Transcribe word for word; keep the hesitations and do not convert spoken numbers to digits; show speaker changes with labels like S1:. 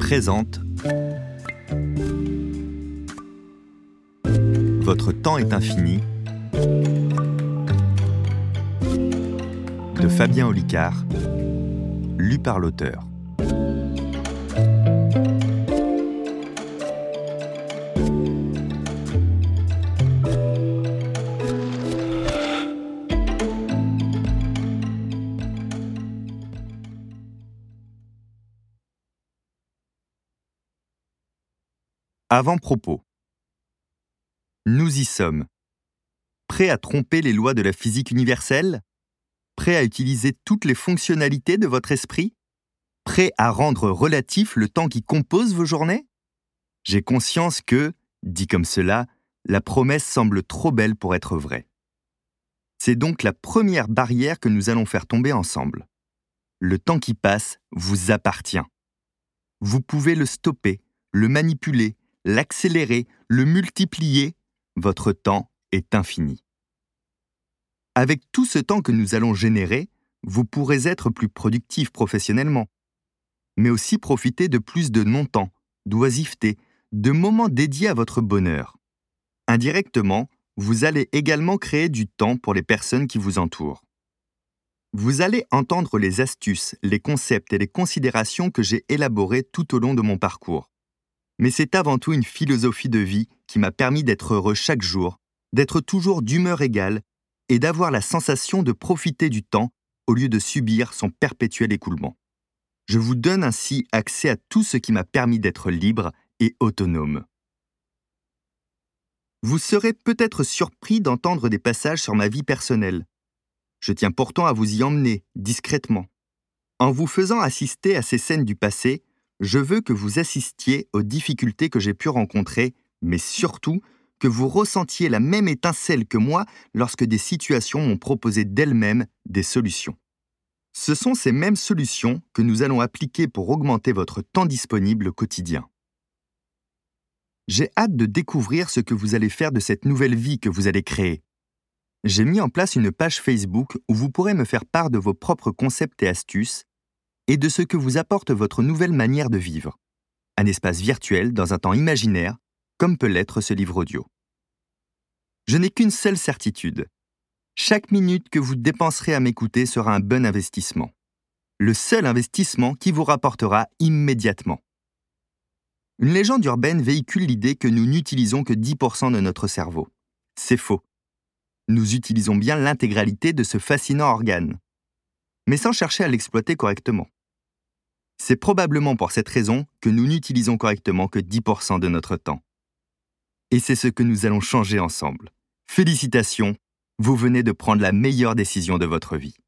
S1: présente Votre temps est infini de Fabien Olicard, lu par l'auteur. Avant-propos. Nous y sommes. Prêts à tromper les lois de la physique universelle ? Prêts à utiliser toutes les fonctionnalités de votre esprit ? Prêts à rendre relatif le temps qui compose vos journées ? J'ai conscience que, dit comme cela, la promesse semble trop belle pour être vraie. C'est donc la première barrière que nous allons faire tomber ensemble. Le temps qui passe vous appartient. Vous pouvez le stopper, le manipuler, l'accélérer, le multiplier, votre temps est infini. Avec tout ce temps que nous allons générer, vous pourrez être plus productif professionnellement, mais aussi profiter de plus de non-temps, d'oisiveté, de moments dédiés à votre bonheur. Indirectement, vous allez également créer du temps pour les personnes qui vous entourent. Vous allez entendre les astuces, les concepts et les considérations que j'ai élaborées tout au long de mon parcours. Mais c'est avant tout une philosophie de vie qui m'a permis d'être heureux chaque jour, d'être toujours d'humeur égale et d'avoir la sensation de profiter du temps au lieu de subir son perpétuel écoulement. Je vous donne ainsi accès à tout ce qui m'a permis d'être libre et autonome. Vous serez peut-être surpris d'entendre des passages sur ma vie personnelle. Je tiens pourtant à vous y emmener, discrètement. En vous faisant assister à ces scènes du passé, je veux que vous assistiez aux difficultés que j'ai pu rencontrer, mais surtout que vous ressentiez la même étincelle que moi lorsque des situations m'ont proposé d'elles-mêmes des solutions. Ce sont ces mêmes solutions que nous allons appliquer pour augmenter votre temps disponible quotidien. J'ai hâte de découvrir ce que vous allez faire de cette nouvelle vie que vous allez créer. J'ai mis en place une page Facebook où vous pourrez me faire part de vos propres concepts et astuces et de ce que vous apporte votre nouvelle manière de vivre. Un espace virtuel dans un temps imaginaire, comme peut l'être ce livre audio. Je n'ai qu'une seule certitude. Chaque minute que vous dépenserez à m'écouter sera un bon investissement. Le seul investissement qui vous rapportera immédiatement. Une légende urbaine véhicule l'idée que nous n'utilisons que dix pour cent de notre cerveau. C'est faux. Nous utilisons bien l'intégralité de ce fascinant organe, mais sans chercher à l'exploiter correctement. C'est probablement pour cette raison que nous n'utilisons correctement que dix pour cent de notre temps. Et c'est ce que nous allons changer ensemble. Félicitations, vous venez de prendre la meilleure décision de votre vie.